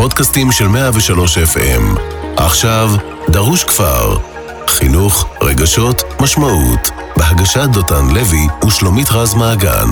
הפודקאסטים של 103 FM. עכשיו, דרוש כפר. חינוך, רגשות, משמעות. בהגשת דותן לוי ושלומית רז מעגן.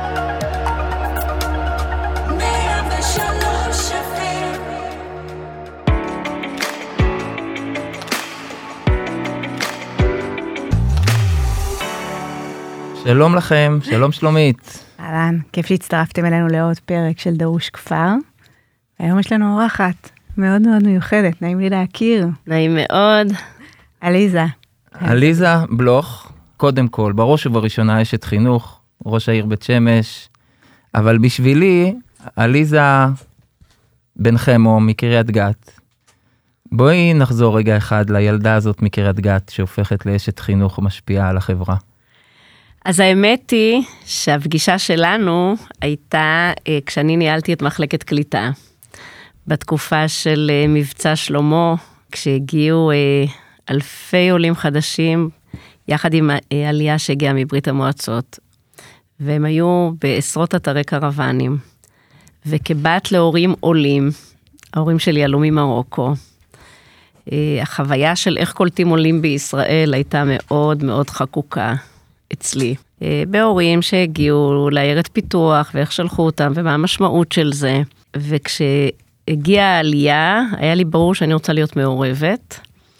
שלום לכם, שלום שלומית. אהלן, כיף שהצטרפתם אלינו לעוד פרק של דרוש כפר. היום יש לנו אורחת מאוד מאוד מיוחדת, נעים לי להכיר. נעים מאוד. עליזה. עליזה בלוך, קודם כל, בראש ובראשונה אשת חינוך, ראש העיר בית שמש, אבל בשבילי, עליזה בן חמו מקריית גת. בואי נחזור רגע אחד לילדה הזאת מקריית גת, שהופכת לאשת חינוך ומשפיעה על החברה. אז האמת היא שהפגישה שלנו הייתה כשאני ניהלתי את מחלקת קליטה. בתקופה של מבצע שלמה, כשהגיעו אלפי עולים חדשים, יחד עם העלייה שהגיעה מברית המועצות. והם היו בעשרות אתרי קרוונים. וכבת להורים עולים, ההורים שלי עלו ממרוקו. החוויה של איך קולטים עולים בישראל הייתה מאוד מאוד חקוקה. אצלי, בהורים שהגיעו לעיירת פיתוח, ואיך שלחו אותם, ומה המשמעות של זה. וכשהגיעה העלייה, היה לי ברור שאני רוצה להיות מעורבת,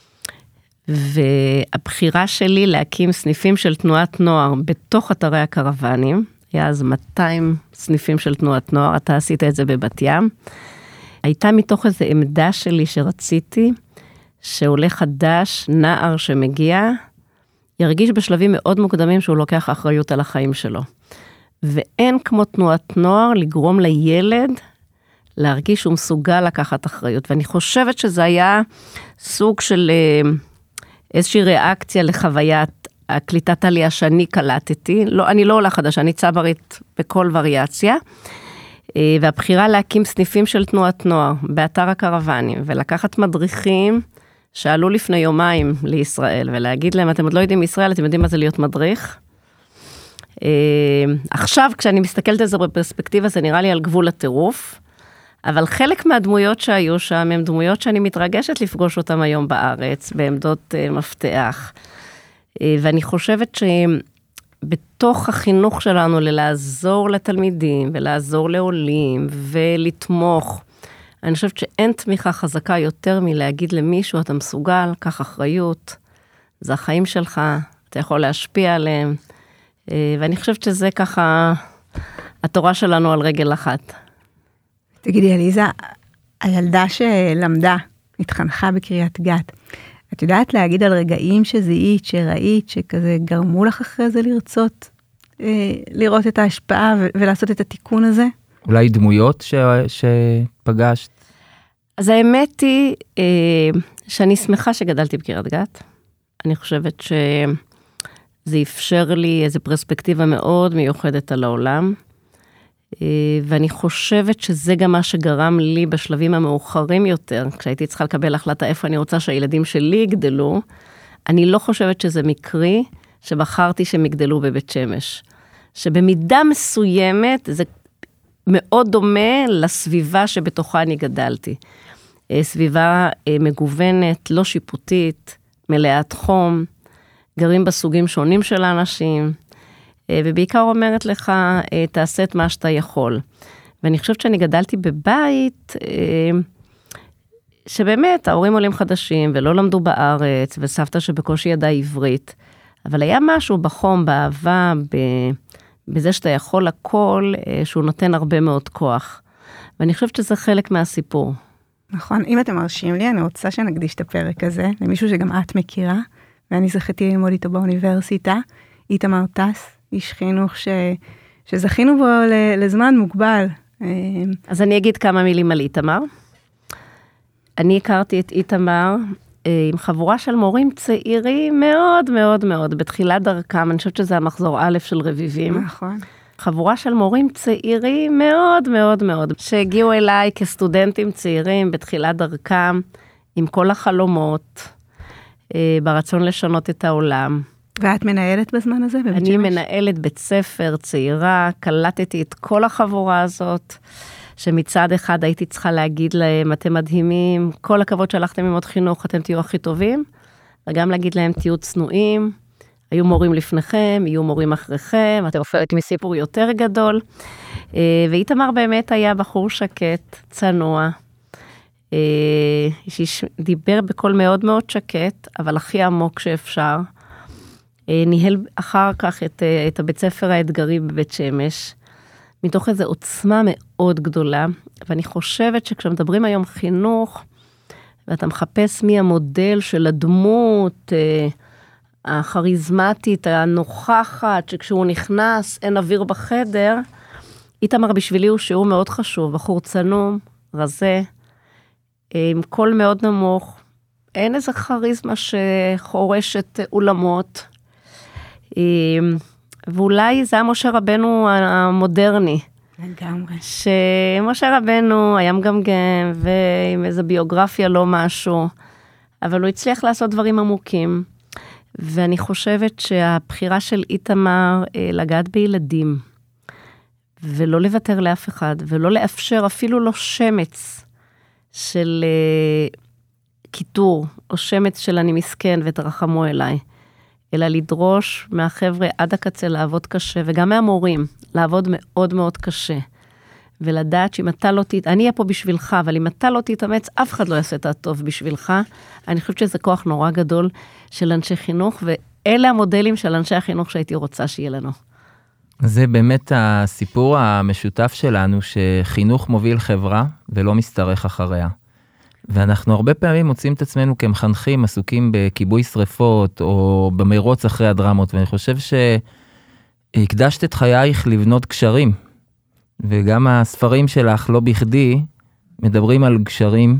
והבחירה שלי להקים סניפים של תנועת נוער, בתוך אתרי הקרוונים, היה אז 200 סניפים של תנועת נוער, אתה עשית את זה בבת ים, הייתה מתוך איזו עמדה שלי שרציתי, שעולה חדש, נער שמגיע, ירגיש בשלבים מאוד מוקדמים שהוא לוקח אחריות על החיים שלו. ואין כמו תנועת נוער לגרום לילד להרגיש שהוא מסוגל לקחת אחריות. ואני חושבת שזה היה סוג של איזושהי ריאקציה לחוויית הקליטת עלייה שאני קלטתי. לא, אני לא עולה חדשה, אני צברית בכל וריאציה. והבחירה להקים סניפים של תנועת נוער באתר הקרוונים ולקחת מדריכים שעלו לפני יומיים לישראל, ולהגיד להם, אתם עוד לא יודעים מישראל, אתם יודעים מה זה להיות מדריך? עכשיו, כשאני מסתכלת על זה בפרספקטיבה, זה נראה לי על גבול הטירוף, אבל חלק מהדמויות שהיו שם, הן דמויות שאני מתרגשת לפגוש אותן היום בארץ, בעמדות מפתח. ואני חושבת שבתוך החינוך שלנו, לעזור לתלמידים, ולעזור לעולים, ולתמוך, אני חושבת שאין תמיכה חזקה יותר מלהגיד למישהו, אתה מסוגל, קח אחריות, זה החיים שלך, אתה יכול להשפיע עליהם, ואני חושבת שזה ככה התורה שלנו על רגל אחת. תגידי, עליזה, הילדה שלמדה, התחנכה בקריית גת, את יודעת להגיד על רגעים שזיהית, שראית, שכזה גרמו לך אחרי זה לרצות, לראות את ההשפעה ולעשות את התיקון הזה? אולי דמויות שפגשת? אז האמת היא שאני שמחה שגדלתי בקריית גת. אני חושבת שזה אפשר לי איזו פרספקטיבה מאוד מיוחדת על העולם, ואני חושבת שזה גם מה שגרם לי בשלבים המאוחרים יותר, כשהייתי צריכה לקבל החלטה איפה אני רוצה שהילדים שלי יגדלו, אני לא חושבת שזה מקרי שבחרתי שהם יגדלו בבית שמש. שבמידה מסוימת זה מאוד דומה לסביבה שבתוכה אני גדלתי. סביבה מגוונת, לא שיפוטית, מלאת חום, גרים בסוגים שונים של האנשים, ובעיקר אומרת לך, תעשה את מה שאתה יכול. ואני חושבת שאני גדלתי בבית, שבאמת ההורים עולים חדשים, ולא למדו בארץ, וסבתא שבקושי ידעה עברית, אבל היה משהו בחום, באהבה, בזה שאתה יכול הכל, שהוא נותן הרבה מאוד כוח. ואני חושבת שזה חלק מהסיפור. נכון, אם אתם מרשים לי, אני רוצה שנקדיש את הפרק הזה, למישהו שגם את מכירה, ואני זכיתי ללמוד איתו באוניברסיטה, איתמר טס, איש חינוך שזכינו בו לזמן מוגבל. אז אני אגיד כמה מילים על איתמר. אני הכרתי את איתמר עם חבורה של מורים צעירים מאוד מאוד מאוד, בתחילת דרכם, אני חושבת שזה המחזור א' של רביבים. נכון. חבורה של מורים צעירים מאוד מאוד מאוד, שהגיעו אליי כסטודנטים צעירים בתחילת דרכם, עם כל החלומות, ברצון לשנות את העולם. ואת מנהלת בזמן הזה? אני מנהלת בית ספר צעירה, קלטתי את כל החבורה הזאת, שמצד אחד הייתי צריכה להגיד להם, אתם מדהימים, כל הכבוד שהלכתם ללמוד חינוך, אתם תהיו הכי טובים, וגם להגיד להם, תהיו צנועים, היו מורים לפניכם, יהיו מורים אחריכם, אתם חלק מסיפור יותר גדול, ואיתמר באמת היה בחור שקט, צנוע, שדיבר בקול מאוד מאוד שקט, אבל הכי עמוק שאפשר, ניהל אחר כך את הבית ספר האתגרי בבית שמש, מתוך איזו עוצמה מאוד גדולה, ואני חושבת שכשמדברים היום חינוך, ואתה מחפש מי המודל של הדמות, הכריזמטית, הנוכחת, שכשהוא נכנס אין אוויר בחדר, איתמר בשבילי הוא שיעור מאוד חשוב, בחור צנום, רזה, עם קול מאוד נמוך, אין איזה כריזמה שחורשת אולמות, ואולי זה היה משה רבנו המודרני. לגמרי. שמשה רבנו היה מגמגם, ועם איזו ביוגרפיה לא משהו, אבל הוא הצליח לעשות דברים עמוקים, ואני חושבת שהבחירה של איתמר לגעת בילדים, ולא לוותר לאף אחד, ולא לאפשר אפילו לא שמץ של כיתור, או שמץ של אני מסכן ותרחמו אליי, אלא לדרוש מהחבר'ה עד הקצה לעבוד קשה, וגם מהמורים לעבוד מאוד מאוד קשה, ולדעת שאם אתה לא אני אהיה פה בשבילך, אבל אם אתה לא תתאמץ, אף אחד לא יעשה את הטוב בשבילך. אני חושבת שזה כוח נורא גדול של אנשי חינוך, ואלה המודלים של אנשי החינוך שהייתי רוצה שיהיה לנו. זה באמת הסיפור המשותף שלנו, שחינוך מוביל חברה ולא מסתרך אחריה. ואנחנו הרבה פעמים מוצאים את עצמנו כמחנכים, עסוקים בכיבוי שריפות, או במרוץ אחרי הדרמות, ואני חושב שהקדשת את חייך לבנות גשרים, וגם הספרים שלך, לא בכדי, מדברים על גשרים,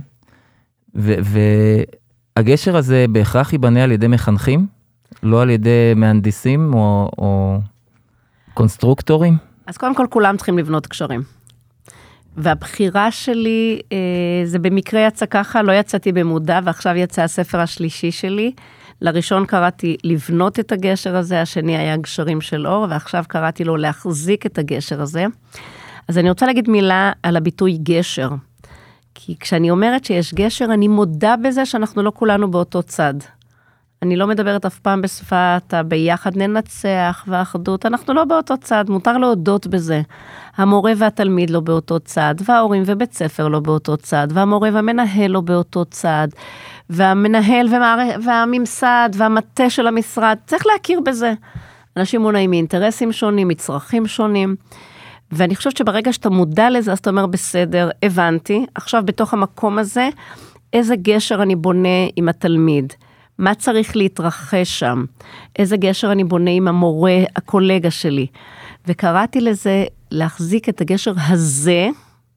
והגשר הזה בהכרח ייבנה על ידי מחנכים, לא על ידי מהנדסים או קונסטרוקטורים. אז קודם כל כולם צריכים לבנות גשרים. והבחירה שלי, זה במקרה יצא ככה, לא יצאתי במודע, ועכשיו יצא הספר השלישי שלי. לראשון קראתי לבנות את הגשר הזה, השני היה גשרים של אור, ועכשיו קראתי לו להחזיק את הגשר הזה. אז אני רוצה להגיד מילה על הביטוי גשר. כי כשאני אומרת שיש גשר, אני מודה בזה שאנחנו לא כולנו באותו צד. אני לא מדברת אף פעם בשפת ביחד ננצח ואחדות, אנחנו לא באותו צד, מותר להודות בזה. המורה והתלמיד לא באותו צד, וההורים ובית ספר לא באותו צד, והמורה והמנהל לא באותו צד, והמנהל והממסד והמטה של המשרד, צריך להכיר בזה. אנשים מונעים מאינטרסים שונים, מצרכים שונים, ואני חושבת שברגע שאתה מודע לזה, אז אתה אומר בסדר, הבנתי, עכשיו בתוך המקום הזה, איזה גשר אני בונה עם התלמיד, מה צריך להתרחש שם, איזה גשר אני בונה עם המורה, הקולגה שלי, וקראתי לזה להחזיק את הגשר הזה,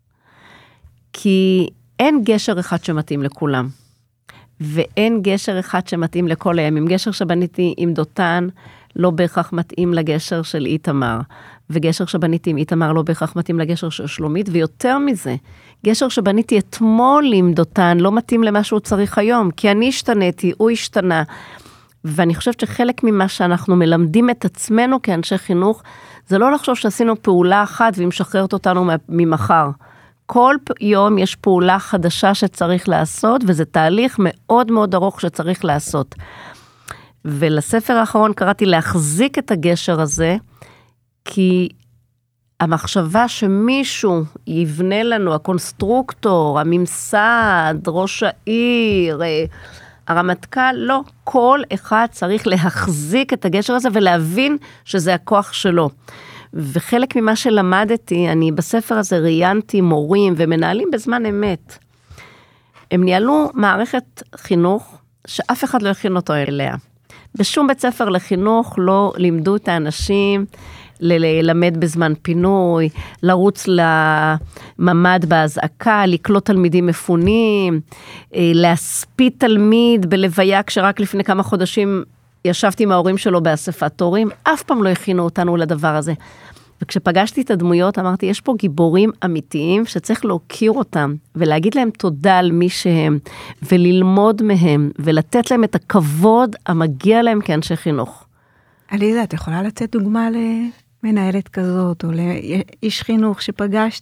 כי אין גשר אחד שמתאים לכולם, ואין גשר אחד שמתאים לכל הימים, גשר שבניתי עם דותן, לא בהכרח מתאים לגשר של איתמר, וגשר שבניתי עם איתמר לא בהכרח מתאים לגשר של שלומית, ויותר מזה, גשר שבניתי אתמול עם דותן לא מתאים למה שהוא צריך היום, כי אני השתניתי, הוא השתנה, ואני חושבת שחלק ממה שאנחנו מלמדים את עצמנו כאנשי חינוך, זה לא לחשוב שעשינו פעולה אחת והיא משחררת אותנו ממחר. כל יום יש פעולה חדשה שצריך לעשות, וזה תהליך מאוד מאוד ארוך שצריך לעשות. ולספר האחרון קראתי להחזיק את הגשר הזה, כי המחשבה שמישהו יבנה לנו, הקונסטרוקטור, הממסד, ראש העיר, הרמטכ"ל, לא, כל אחד צריך להחזיק את הגשר הזה ולהבין שזה הכוח שלו. וחלק ממה שלמדתי, אני בספר הזה ראיינתי מורים ומנהלים בזמן אמת. הם ניהלו מערכת חינוך שאף אחד לא הכין אותו אליה. בשום בית ספר לחינוך לא לימדו את האנשים ללמד בזמן פינוי, לרוץ לממד בהזעקה, לקלוט תלמידים מפונים, להספיד תלמיד בלוויה, כשרק לפני כמה חודשים ישבתי עם ההורים שלו באספת הורים, אף פעם לא הכינו אותנו לדבר הזה. וכשפגשתי את הדמויות, אמרתי, יש פה גיבורים אמיתיים שצריך להוקיר אותם, ולהגיד להם תודה על מי שהם, וללמוד מהם, ולתת להם את הכבוד המגיע להם כאנשי חינוך. עליזה, את יכולה לתת דוגמה למנהלת כזאת, או לאיש חינוך שפגשת?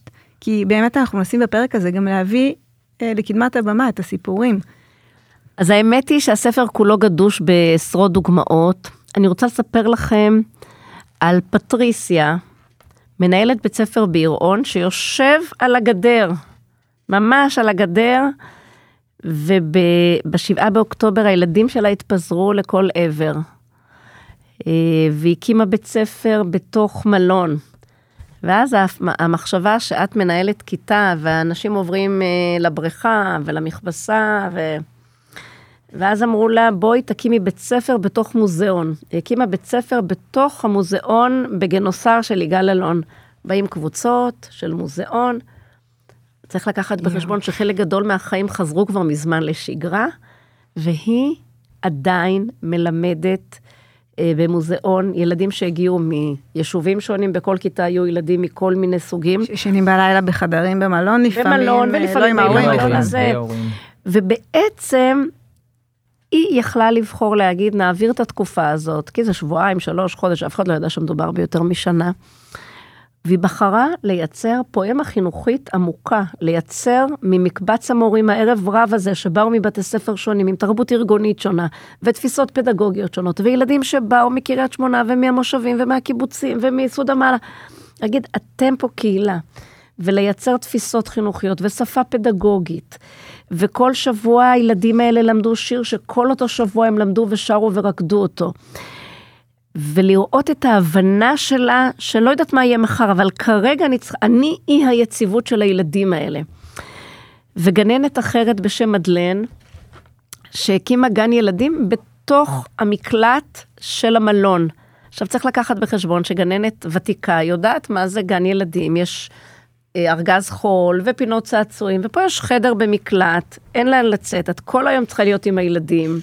כי באמת אנחנו מנסים בפרק הזה גם להביא לקדמת הבמה את הסיפורים. אז האמת היא שהספר כולו גדוש בעשרות דוגמאות. אני רוצה לספר לכם על פטריסיה, מנהלת בית ספר ביראון, שיושב על הגדר, ממש על הגדר, וב7 באוקטובר הילדים שלה התפזרו לכל עבר, והקימה בית ספר בתוך מלון, ואז המחשבה שאת מנהלת כיתה, והאנשים עוברים לבריכה ולמכבסה, ואז אמרו לה, בואי תקימי בית ספר בתוך מוזיאון. היא הקימה בית ספר בתוך המוזיאון בגנוסר של יגאל אלון. באים קבוצות של מוזיאון, צריך לקחת בחשבון שחלק גדול מהחיים חזרו כבר מזמן לשגרה, והיא עדיין מלמדת במוזיאון ילדים שהגיעו מיישובים שונים, בכל כיתה היו ילדים מכל מיני סוגים. שישנים בלילה בחדרים במלון לפעמים. במלון, ולפעמים במלון הזה. ובעצם היא יכלה לבחור להגיד, נעביר את התקופה הזאת, כי זה 2, 3 חודש, אף אחד לא ידע שמדובר ביותר משנה. והיא בחרה לייצר פואמה חינוכית עמוקה, לייצר ממקבץ המורים הערב רב הזה, שבאו מבתי ספר שונים, עם תרבות ארגונית שונה, ותפיסות פדגוגיות שונות, וילדים שבאו מקריית שמונה, ומהמושבים, ומהקיבוצים, ומסעוד המעלה. אגיד, אתם פה קהילה, ולייצר תפיסות חינוכיות, ושפה פדגוגית, וכל שבוע הילדים האלה למדו שיר, שכל אותו שבוע הם למדו ושרו ורקדו אותו. ולראות את ההבנה שלה, שלא יודעת מה יהיה מחר, אבל כרגע אני היא היציבות של הילדים האלה. וגננת אחרת בשם מדלן, שהקימה גן ילדים בתוך המקלט של המלון. עכשיו צריך לקחת בחשבון שגננת ותיקה יודעת מה זה גן ילדים, יש ארגז חול ופינות צעצועים, ופה יש חדר במקלט, אין להן לצאת, את כל היום צריכה להיות עם הילדים,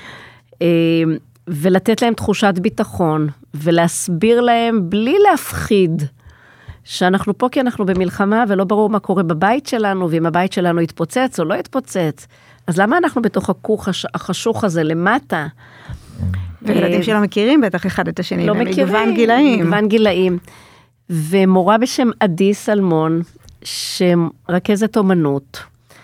ולתת להם תחושת ביטחון, ולהסביר להם בלי להפחיד, שאנחנו פה כי אנחנו במלחמה, ולא ברור מה קורה בבית שלנו, ואם הבית שלנו יתפוצץ או לא יתפוצץ, אז למה אנחנו בתוך הכוך החשוך הזה למטה? וילדים שלא מכירים בטח אחד את השני, לא מכירים, מגוון גילאים. מגוון גילאים. ומורה בשם עדי סלמון, שרכזת אומנות,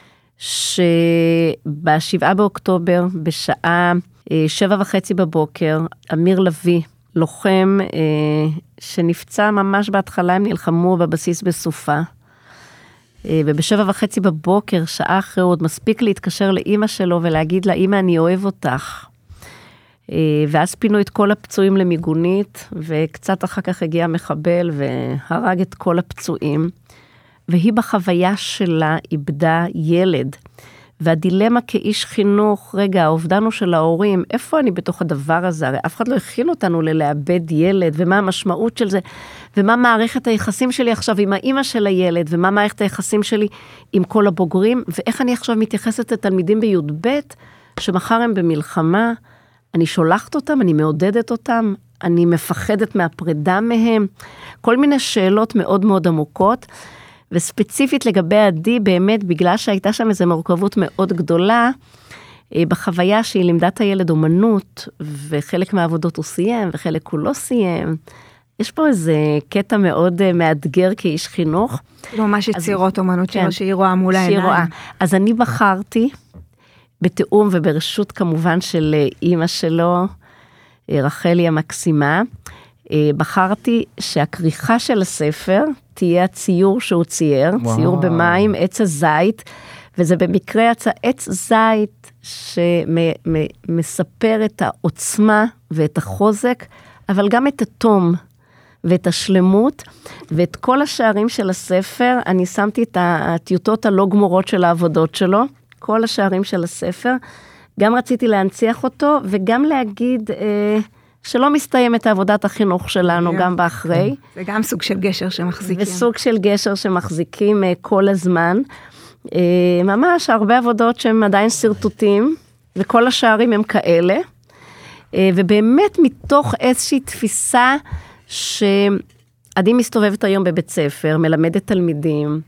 שב7 באוקטובר, בשעה 7:30 בבוקר, אמיר לוי, לוחם שנפצע ממש בהתחלה, הם נלחמו בבסיס בסופה, וב7:30 בבוקר, שעה אחרי, עוד מספיק להתקשר לאמא שלו, ולהגיד לה, אמא, אני אוהב אותך. ואז פינו את כל הפצועים למיגונית, וקצת אחר כך הגיע מחבל, והרג את כל הפצועים, והיא בחוויה שלה איבדה ילד, והדילמה כאיש חינוך, רגע, האובדן הוא של ההורים, איפה אני בתוך הדבר הזה? הרי אף אחד לא הכין אותנו ללאבד ילד, ומה המשמעות של זה, ומה מערכת היחסים שלי עכשיו עם האמא של הילד, ומה מערכת היחסים שלי עם כל הבוגרים, ואיך אני עכשיו מתייחסת לתלמידים בי"ב, שמחר הם במלחמה, אני שולחת אותם, אני מעודדת אותם, אני מפחדת מהפרידה מהם, כל מיני שאלות מאוד מאוד עמוקות, וספציפית לגבי עדי, באמת בגלל שהייתה שם איזו מורכבות מאוד גדולה, בחוויה שהיא לימדה את הילד אומנות, וחלק מהעבודות הוא סיים, וחלק הוא לא סיים, יש פה איזה קטע מאוד מאתגר כאיש חינוך. ממש יצירות אומנות שלו, שהיא רואה מול העיניים. אז אני בחרתי, בתיאום וברשות כמובן של אימא שלו, רחלי המקסימה, בחרתי שהכריכה של הספר תהיה הציור שהוא צייר, ציור במים, עץ הזית, וזה במקרה עץ זית שמספר את העוצמה ואת החוזק, אבל גם את התום ואת השלמות, ואת כל השערים של הספר, אני שמתי את הטיוטות הלא גמורות של העבודות שלו, כל השערים של הספר, גם רציתי להנציח אותו, וגם להגיד שלא מסתיים את עבודת החינוך שלנו, גם באחרי. זה גם סוג של גשר שמחזיקים. וסוג של גשר שמחזיקים כל הזמן. ממש הרבה עבודות שהן עדיין סרטוטים, וכל השערים הם כאלה. ובאמת מתוך איזושהי תפיסה שעדי מסתובבת היום בבית ספר, מלמדת תלמידים,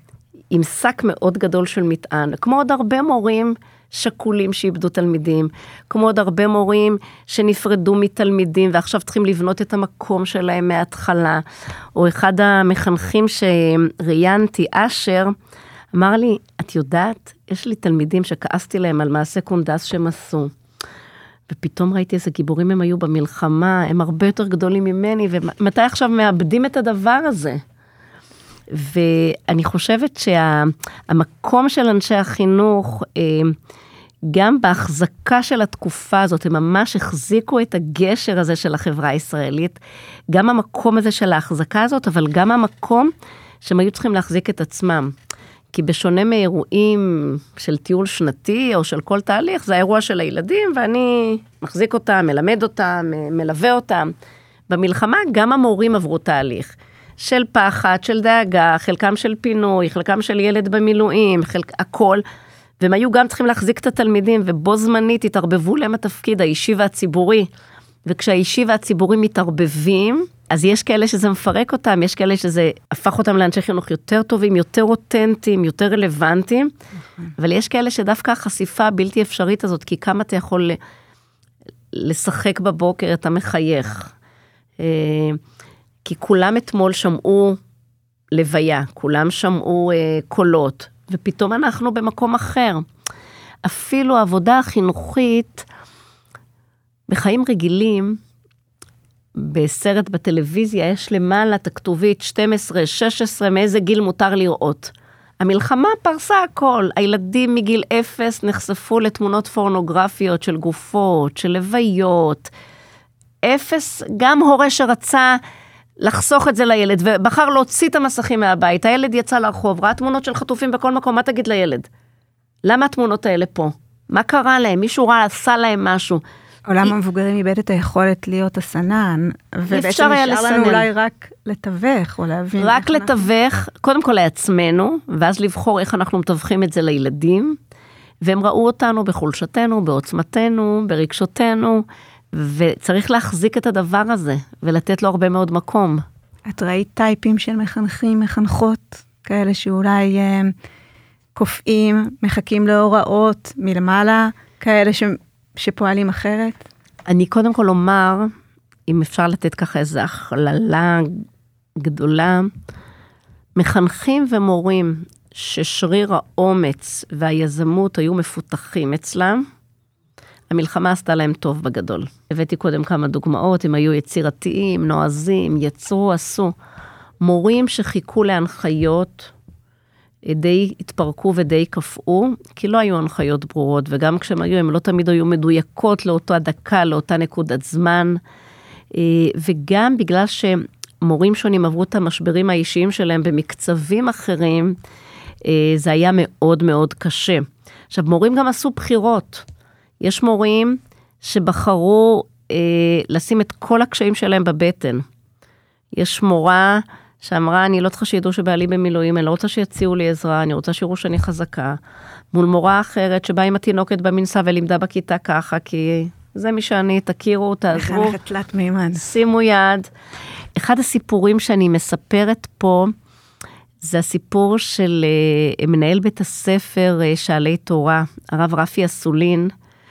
עם שק מאוד גדול של מטען, כמו עוד הרבה מורים שקולים שאיבדו תלמידים, כמו עוד הרבה מורים שנפרדו מתלמידים, ועכשיו צריכים לבנות את המקום שלהם מההתחלה, או אחד המחנכים שראיינתי, אשר, אמר לי, את יודעת, יש לי תלמידים שכעסתי להם על מעשה קונדס שהם עשו, ופתאום ראיתי איזה גיבורים הם היו במלחמה, הם הרבה יותר גדולים ממני, ומתי עכשיו מאבדים את הדבר הזה? ואני חושבת שהמקום של אנשי החינוך, גם בהחזקה של התקופה הזאת, הם ממש החזיקו את הגשר הזה של החברה הישראלית, גם המקום הזה של ההחזקה הזאת, אבל גם המקום שהם היו צריכים להחזיק את עצמם. כי בשונה מאירועים של טיול שנתי או של כל תהליך, זה האירוע של הילדים, ואני מחזיק אותם, מלמד אותם, מלווה אותם. במלחמה גם המורים עברו תהליך. של פחד, של דאגה, חלקם של פינוי, חלקם של ילד במילואים, הכל, והם היו גם צריכים להחזיק את התלמידים, ובו זמנית התערבבו להם התפקיד האישי והציבורי, וכשהאישי והציבורי מתערבבים, אז יש כאלה שזה מפרק אותם, יש כאלה שזה הפך אותם לאנשי חינוך יותר טובים, יותר אותנטיים, יותר רלוונטיים, אבל יש כאלה שדווקא החשיפה הבלתי אפשרית הזאת, כי כמה אתה יכול לשחק בבוקר, אתה מחייך, כי כולם אתמול שמעו לוויה, כולם שמעו קולות, ופתאום אנחנו במקום אחר. אפילו העבודה החינוכית, בחיים רגילים, בסרט בטלוויזיה, יש למעלה תכתובית 12, 16, מאיזה גיל מותר לראות. המלחמה פרסה הכל, הילדים מגיל 0 נחשפו לתמונות פורנוגרפיות של גופות, של לוויות, 0, גם הורה שרצה לחסוך את זה לילד, ובחר להוציא את המסכים מהבית, הילד יצא לרחוב, ראה תמונות של חטופים בכל מקום, מה תגיד לילד? למה התמונות האלה פה? מה קרה להם? מישהו רע עשה להם משהו? עולם המבוגרים איבד את היכולת להיות הסנן, ובעצם נשאר לנו אולי רק לתווך, או להבין. רק לתווך, קודם כל לעצמנו, ואז לבחור איך אנחנו מתווכים את זה לילדים, והם ראו אותנו בחולשתנו, בעוצמתנו, ברגשותנו, וצריך להחזיק את הדבר הזה, ולתת לו הרבה מאוד מקום. את ראית טייפים של מחנכים, מחנכות, כאלה שאולי קופאים, מחכים להוראות מלמעלה, כאלה שפועלים אחרת? אני קודם כל אומר, אם אפשר לתת ככה איזו הכללה גדולה, מחנכים ומורים ששריר האומץ והיזמות היו מפותחים אצלם, המלחמה עשתה להם טוב בגדול. הבאתי קודם כמה דוגמאות, הם היו יצירתיים, נועזים, יצרו, עשו. מורים שחיכו להנחיות, די התפרקו ודי קפאו, כי לא היו הנחיות ברורות, וגם כשהם היו, הם לא תמיד היו מדויקות לאותה דקה, לאותה נקודת זמן, וגם בגלל שמורים שונים עברו את המשברים האישיים שלהם במקצבים אחרים, זה היה מאוד מאוד קשה. עכשיו, מורים גם עשו בחירות. יש מורים שבחרו לשים את כל הקשיים שלהם בבטן. יש מורה שאמרה, אני לא צריכה שידעו שבעלי במילואים, אני לא רוצה שיציעו לי עזרה, אני רוצה שיראו שאני חזקה. מול מורה אחרת שבאה עם התינוקת במנסה ולימדה בכיתה ככה, כי זה מי שאני, תכירו, תעזרו. מחנכת תלת מימן. שימו יד. אחד הסיפורים שאני מספרת פה, זה הסיפור של מנהל בית הספר שעלי תורה, הרב רפי אסולין,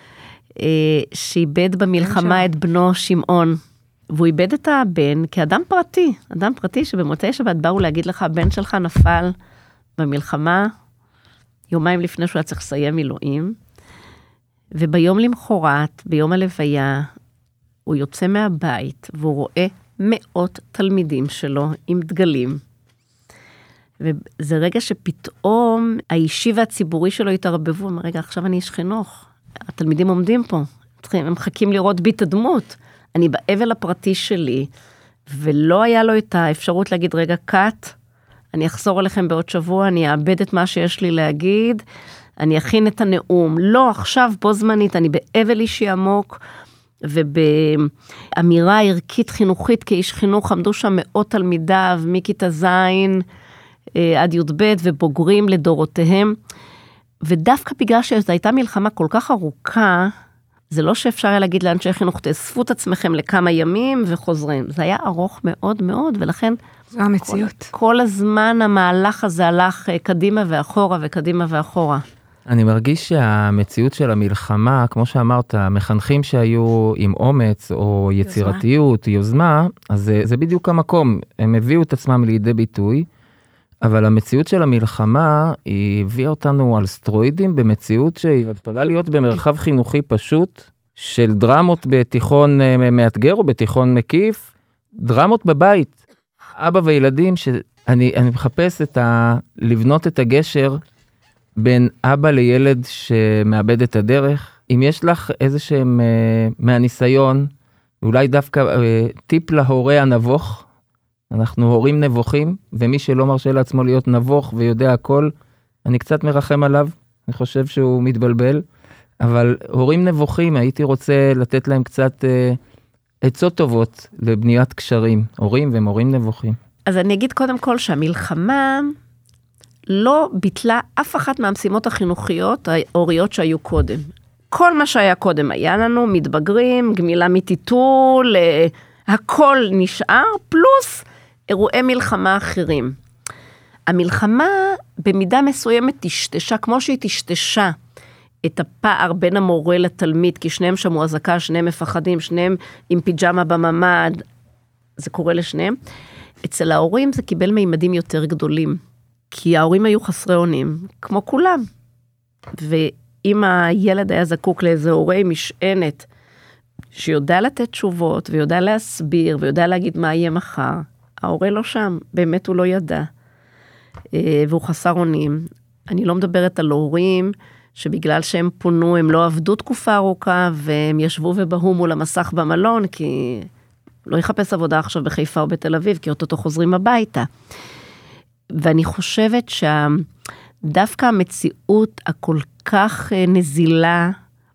שאיבד במלחמה את בנו שמעון, והוא איבד את הבן כאדם פרטי שבמוצאי שבת באו להגיד לך, הבן שלך נפל במלחמה, יומיים לפני שהוא היה צריך לסיים מילואים, וביום למחרת, ביום הלוויה, הוא יוצא מהבית, והוא רואה מאות תלמידים שלו עם דגלים, וזה רגע שפתאום האישי והציבורי שלו התערבבו, רגע, עכשיו אני איש חינוך, התלמידים עומדים פה, הם מחכים לראות בי את הדמות, אני באבל הפרטי שלי, ולא היה לו את האפשרות להגיד, רגע, קאט, אני אחזור אליכם בעוד שבוע, אני אאבד את מה שיש לי להגיד, אני אכין את הנאום, לא, עכשיו בו זמנית, אני באבל אישי עמוק, ובאמירה ערכית חינוכית, כאיש חינוך, עמדו שם מאות תלמידיו, מכיתה זין, עד י"ב, ובוגרים לדורותיהם, ודווקא בגלל שזו הייתה מלחמה כל כך ארוכה, זה לא שאפשר היה להגיד לאנשי חינוך, תאספו את עצמכם לכמה ימים וחוזרים. זה היה ארוך מאוד מאוד, ולכן זו המציאות. כל הזמן המהלך הזה הלך קדימה ואחורה וקדימה ואחורה. אני מרגיש שהמציאות של המלחמה, כמו שאמרת, המחנכים שהיו עם אומץ או יצירתיות, יוזמה, אז זה בדיוק המקום. הם הביאו את עצמם לידי ביטוי, אבל המציאות של המלחמה, היא הביאה אותנו על סטרואידים במציאות שהיא יכולה להיות במרחב חינוכי פשוט, של דרמות בתיכון מאתגר או בתיכון מקיף, דרמות בבית. אבא וילדים שאני מחפש לבנות את הגשר בין אבא לילד שמאבד את הדרך. אם יש לך איזשהם מהניסיון, אולי דווקא טיפ להורה הנבוך, אנחנו הורים נבוכים, ומי שלא מרשה לעצמו להיות נבוך ויודע הכל, אני קצת מרחם עליו, אני חושב שהוא מתבלבל, אבל הורים נבוכים, הייתי רוצה לתת להם קצת עצות טובות לבניית קשרים, הורים ומורים נבוכים. אז אני אגיד קודם כל שהמלחמה לא ביטלה אף אחת מהמשימות החינוכיות, ההוריות שהיו קודם. כל מה שהיה קודם היה לנו, מתבגרים, גמילה מטיטול, הכל נשאר, פלוס אירועי מלחמה אחרים. המלחמה במידה מסוימת תשתשה, כמו שהיא תשתשה את הפער בין המורה לתלמיד, כי שניהם שמעו אזעקה, שניהם מפחדים, שניהם עם פיג'מה בממ"ד, זה קורה לשניהם. אצל ההורים זה קיבל מימדים יותר גדולים, כי ההורים היו חסרי אונים, כמו כולם. ואם הילד היה זקוק לאיזה הורה משענת, שיודע לתת תשובות, ויודע להסביר, ויודע להגיד מה יהיה מחר, ההורה לא שם, באמת הוא לא ידע. והוא חסר אונים. אני לא מדברת על הורים, שבגלל שהם פונו, הם לא עבדו תקופה ארוכה, והם ישבו ובהו מול המסך במלון, כי לא יחפש עבודה עכשיו בחיפה או בתל אביב, כי אותו חוזרים הביתה. ואני חושבת שדווקא המציאות הכל כך נזילה,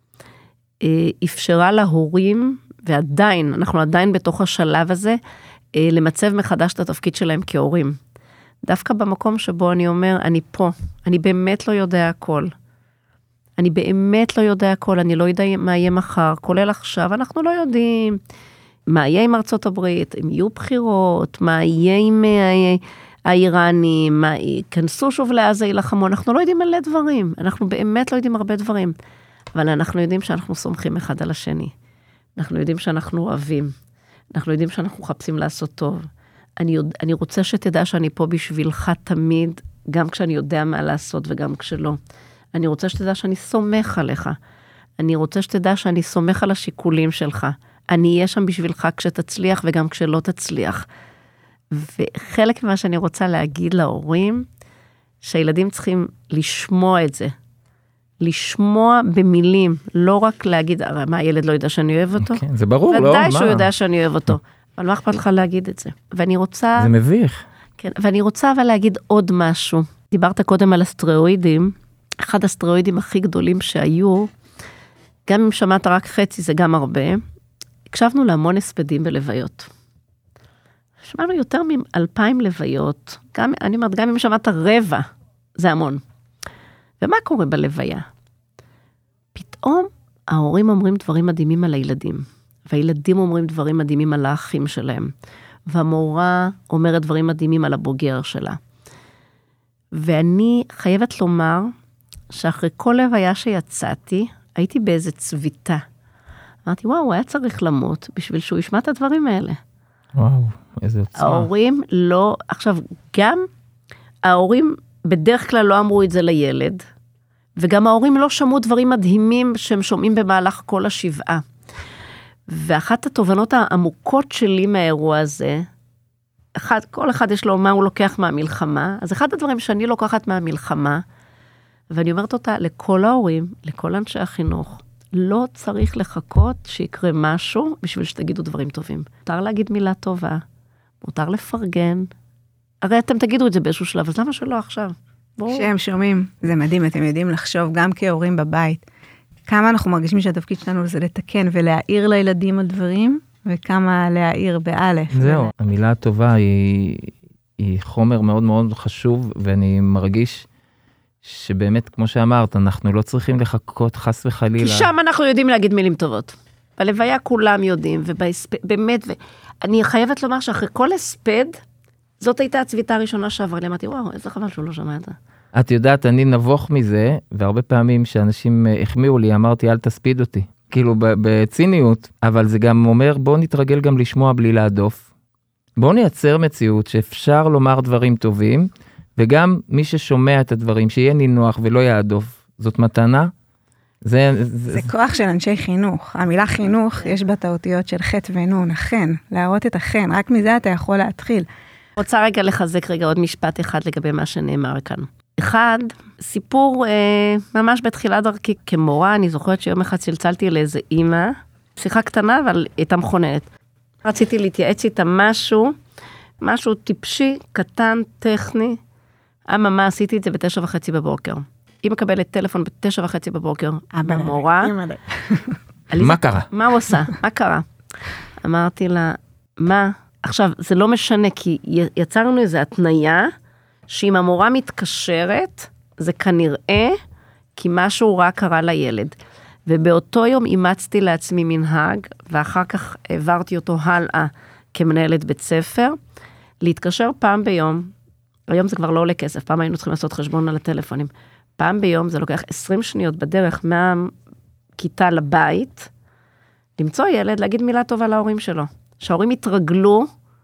אפשרה להורים, ועדיין, אנחנו עדיין בתוך השלב הזה, למצב מחדש את התפקיד שלהם כהורים. דווקא במקום שבו אני אומר, אני פה, אני באמת לא יודע הכל. אני באמת לא יודע הכל, אני לא יודע מה יהיה מחר, כולל עכשיו, אנחנו לא יודעים מה יהיה עם ארצות הברית, אם יהיו בחירות, מה יהיה עם האיראנים, מה ייכנסו שוב לעזה, ילחמו, אנחנו לא יודעים מלא דברים, אנחנו באמת לא יודעים הרבה דברים, אבל אנחנו יודעים שאנחנו סומכים אחד על השני, אנחנו יודעים שאנחנו אוהבים, אנחנו יודעים שאנחנו מחפשים לעשות טוב, אני רוצה שתדע שאני פה בשבילך תמיד, גם כשאני יודע מה לעשות וגם כשלא. אני רוצה שתדע שאני סומך עליך. אני רוצה שתדע שאני סומך על השיקולים שלך. אני אהיה שם בשבילך כשתצליח וגם כשלא תצליח. וחלק ממה שאני רוצה להגיד להורים, שהילדים צריכים לשמוע את זה. לשמוע במילים, לא רק להגיד, מה, הילד לא יודע שאני אוהב אותו? זה ברור, לא? ודאי שהוא יודע שאני אוהב אותו. אבל מה אכפת לך להגיד את זה? ואני רוצה... זה מביך. כן, ואני רוצה אבל להגיד עוד משהו. דיברת קודם על אסטרואידים, אחד הסטרואידים הכי גדולים שהיו, גם אם שמעת רק חצי, זה גם הרבה, הקשבנו להמון הספדים בלוויות. שמענו יותר מ2,000 לוויות, אני אומרת, גם אם שמעת רבע, זה המון. ומה קורה בלוויה? פתאום ההורים אומרים דברים מדהימים על הילדים, והילדים אומרים דברים מדהימים על האחים שלהם, והמורה אומרת דברים מדהימים על הבוגר שלה. ואני חייבת לומר, שאחרי כל לוויה שיצאתי, הייתי באיזה צביטה. אמרתי, וואו, הוא היה צריך למות, בשביל שהוא ישמע את הדברים האלה. וואו, איזה עוצמה. ההורים לא, עכשיו, גם ההורים בדרך כלל לא אמרו את זה לילד, וגם ההורים לא שמעו דברים מדהימים שהם שומעים במהלך כל השבעה. ואחת התובנות העמוקות שלי מהאירוע הזה, כל אחד יש לו מה הוא לוקח מהמלחמה, אז אחד הדברים שאני לוקחת מהמלחמה, ואני אומרת אותה לכל ההורים, לכל אנשי החינוך, לא צריך לחכות שיקרה משהו בשביל שתגידו דברים טובים. מותר להגיד מילה טובה, מותר לפרגן, הרי אתם תגידו את זה באיזשהו שלב, אז למה שלא עכשיו? שהם שומעים, זה מדהים, אתם יודעים לחשוב גם כהורים בבית, כמה אנחנו מרגישים שהתפקיד שלנו זה לתקן ולהעיר לילדים על דברים, וכמה להעיר באלף. זהו, המילה הטובה היא חומר מאוד מאוד חשוב, ואני מרגיש שבאמת, כמו שאמרת, אנחנו לא צריכים לחכות חס וחלילה. כי שם אנחנו יודעים להגיד מילים טובות. בלוויה כולם יודעים, ובאמת, אני חייבת לומר שאחרי כל הספד, זאת הייתה הצביטה הראשונה שעבר לי, אמרתי, וואו, איזה חבל שהוא לא שמע את זה. את יודעת, אני נבוך מזה, והרבה פעמים שאנשים החמיאו לי, אמרתי, אל תספיד אותי. כאילו בציניות, אבל זה גם אומר, בוא נתרגל גם לשמוע בלי להדוף. בוא נייצר מציאות שאפשר לומר דברים טובים, וגם מי ששומע את הדברים, שיהיה נינוח ולא יעדוף. זאת מתנה. זה כוח של אנשי חינוך. המילה חינוך, יש בה את האותיות של חטא ונון, החן, להראות את החן, רק מזה אתה יכול להתחיל. רוצה רגע לחזק רגע עוד משפט אחד לגבי מה שנאמר כאן. אחד, סיפור ממש בתחילת דרכי כמורה, אני זוכרת שיום אחד צלצלתי לאיזה אימא, שיחה קטנה, אבל הייתה מכוננת. רציתי להתייעץ איתה משהו טיפשי, קטן, טכני. מה עשיתי את זה ב9:30 בבוקר. היא מקבלת טלפון ב9:30 בבוקר, המורה. מה קרה? מה הוא עושה? מה קרה? אמרתי לה, מה? עכשיו, זה לא משנה, כי יצרנו איזו התניה, שאם המורה מתקשרת, זה כנראה כי משהו רע קרה לילד. ובאותו יום אימצתי לעצמי מנהג, ואחר כך העברתי אותו הלאה כמנהלת בית ספר, להתקשר פעם ביום, היום זה כבר לא עולה כסף, פעם היינו צריכים לעשות חשבון על הטלפונים, פעם ביום זה לוקח 20 שניות בדרך מהכיתה לבית, למצוא ילד, להגיד מילה טובה להורים שלו. שההורים יתרגלו,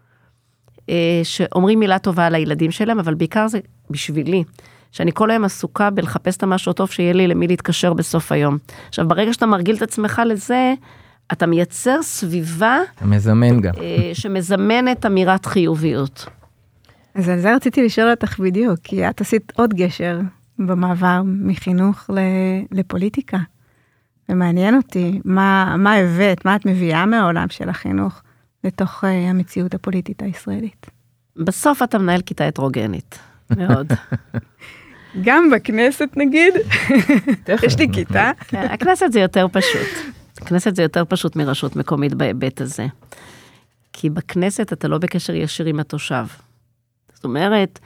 שאומרים מילה טובה על הילדים שלהם, אבל בעיקר זה בשבילי, שאני כל היום עסוקה בלחפש את המשהו טוב שיהיה לי למי להתקשר בסוף היום. עכשיו, ברגע שאתה מרגיל את עצמך לזה, אתה מייצר סביבה, מזמן גם. שמזמנת אמירת חיוביות. אז על זה רציתי לשאול אותך בדיוק, כי את עשית עוד גשר במעבר מחינוך לפוליטיקה. ומעניין אותי, מה הבאת, מה את מביאה מהעולם של החינוך לתוך המציאות הפוליטית הישראלית? בסוף אתה מנהל כיתה הטרוגנית, מאוד. גם בכנסת נגיד, יש לי כיתה. הכנסת זה יותר פשוט. הכנסת זה יותר פשוט מרשות מקומית בהיבט הזה. כי בכנסת אתה לא בקשר ישיר עם התושב. זאת אומרת,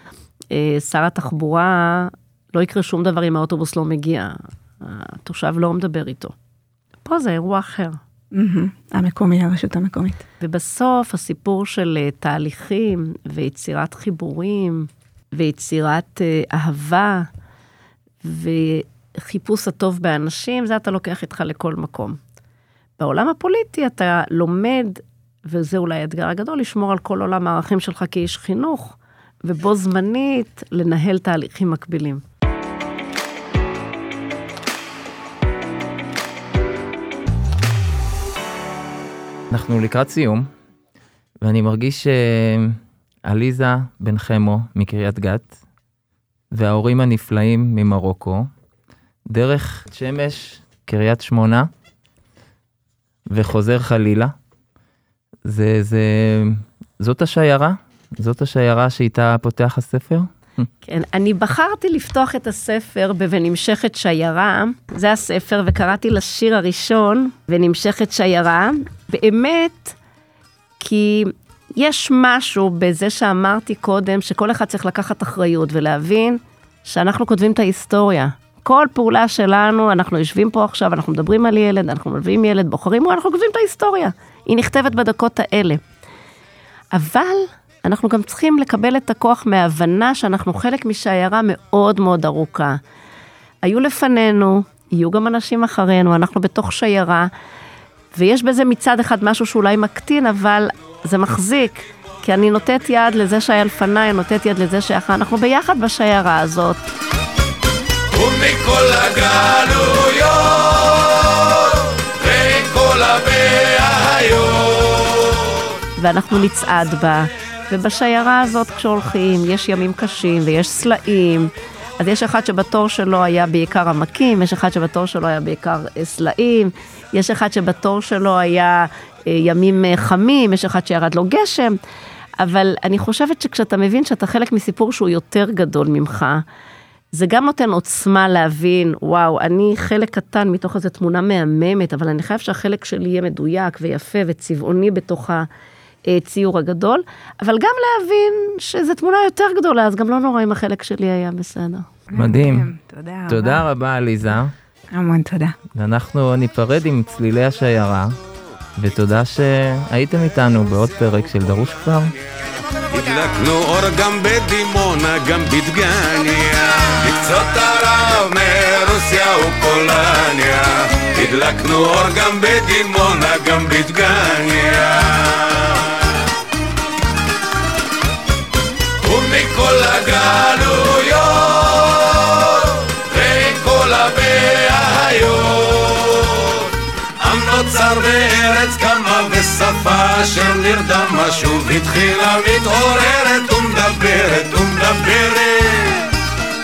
שר התחבורה לא יקרה שום דבר אם האוטובוס לא מגיע. התושב לא מדבר איתו. פה זה אירוע אחר. המקומי, הרשות המקומית. ובסוף הסיפור של תהליכים ויצירת חיבורים ויצירת אהבה וחיפוש הטוב באנשים, זה אתה לוקח איתך לכל מקום. בעולם הפוליטי אתה לומד, וזה אולי האתגר הגדול, לשמור על כל עולם הערכים שלך כאיש חינוך, ובו זמנית לנהל תהליכים מקבילים. אנחנו לקראת סיום, ואני מרגיש שעליזה בן חמו מקריית גת, וההורים הנפלאים ממרוקו, דרך שמש, קריית שמונה, וחוזר חלילה. זאת השיירה? זאת השיירה שאיתה פותח הספר? כן, אני בחרתי לפתוח את הספר ב"ונמשכת שיירה", זה הספר, וקראתי לשיר הראשון, "ונמשכת שיירה", באמת, כי יש משהו בזה שאמרתי קודם, שכל אחד צריך לקחת אחריות ולהבין שאנחנו כותבים את ההיסטוריה. כל פעולה שלנו, אנחנו יושבים פה עכשיו, אנחנו מדברים על ילד, אנחנו מביאים ילד, בוחרים, אנחנו כותבים את ההיסטוריה. היא נכתבת בדקות האלה. אבל אנחנו גם צריכים לקבל את הכוח מההבנה שאנחנו חלק משיירה מאוד מאוד ארוכה. היו לפנינו, יהיו גם אנשים אחרינו, אנחנו בתוך שיירה, ויש בזה מצד אחד משהו שאולי מקטין, אבל זה מחזיק, כי אני נותנת יד לזה שהיה לפניי, נותנת יד לזה שאחר, אנחנו ביחד בשיירה הזאת. ומכל הגלויות, וכל הבעיות. ואנחנו נצעד בה, ובשיירה הזאת כשהולכים, יש ימים קשים ויש סלעים, אז יש אחד שבתור שלו היה בעיקר עמקים, יש אחד שבתור שלו היה בעיקר סלעים, יש אחד שבתור שלו היה ימים חמים, יש אחד שירד לו גשם, אבל אני חושבת שכשאתה מבין שאתה חלק מסיפור שהוא יותר גדול ממך, זה גם נותן עוצמה להבין, וואו, אני חלק קטן מתוך איזו תמונה מהממת, אבל אני חייב שהחלק שלי יהיה מדויק ויפה וצבעוני בתוך הציור הגדול, אבל גם להבין שזו תמונה יותר גדולה, אז גם לא נורא אם החלק שלי היה בסדר. מדהים. תודה רבה. תודה רבה, עליזה. המון תודה. ואנחנו ניפרד עם צלילי השיירה, ותודה שהייתם איתנו בעוד פרק של דרוש כפר. הדלקנו אור גם בדימונה, גם בדגניה, בקצות ערב מרוסיה ופולניה, הדלקנו אור גם בדימונה, גם בדגניה. ומכל הגלויות וכל הבעיות עם נוצר בארץ קמה ושפה אשר נרדמה שוב התחילה מתעוררת ומדברת ומדברת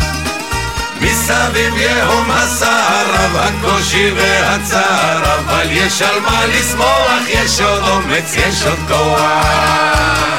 מסביב יהום הסער רב הקושי והצער אבל יש על מה לשמוח, יש עוד אומץ, יש עוד כוח.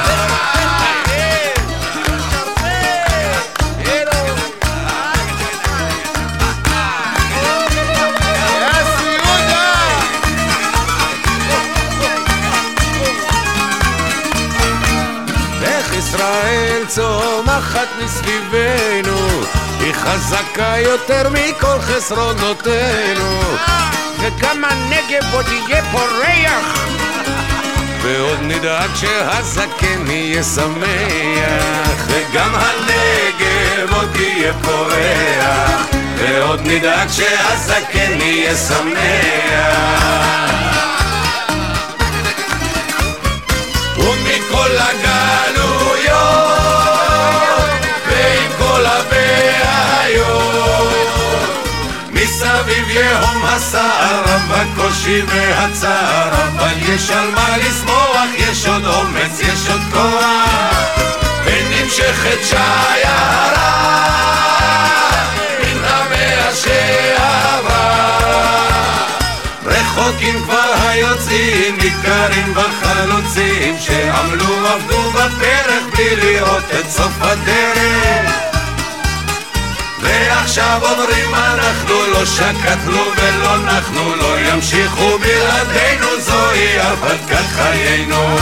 ישראל צומחת מסביבנו, היא חזקה יותר מכל חסרונותינו, וגם הנגב עוד יהיה פורח, ועוד נדאג שהזקן יהיה שמח, וגם הנגב עוד יהיה פורח, ועוד נדאג שהזקן יהיה שמח. ומכל הגלויות ועם כל הבעיות מסביב יהום הסער הקושי והצער אבל יש על מה לשמוח, יש עוד אומץ, יש עוד כוח ונמשכת שיירה מן המאה שעברה רחוקים כבר היוצאים, ניכרים בחלוצים שעמלו עבדו בפרח בלי לראות את סוף הדרך ועכשיו אומרים אנחנו לא שקטנו ולא נחנו לא ימשיכו בלעדינו זוהי הרפתקת חיינו.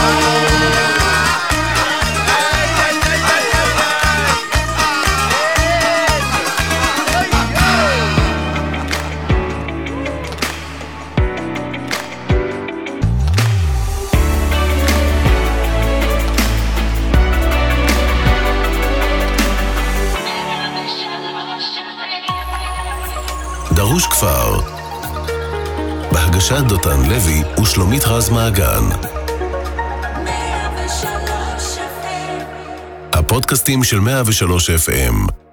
דרוש כפר, בהגשת דותן לוי ושלומית רז מעגן. הפודקאסטים של 103 FM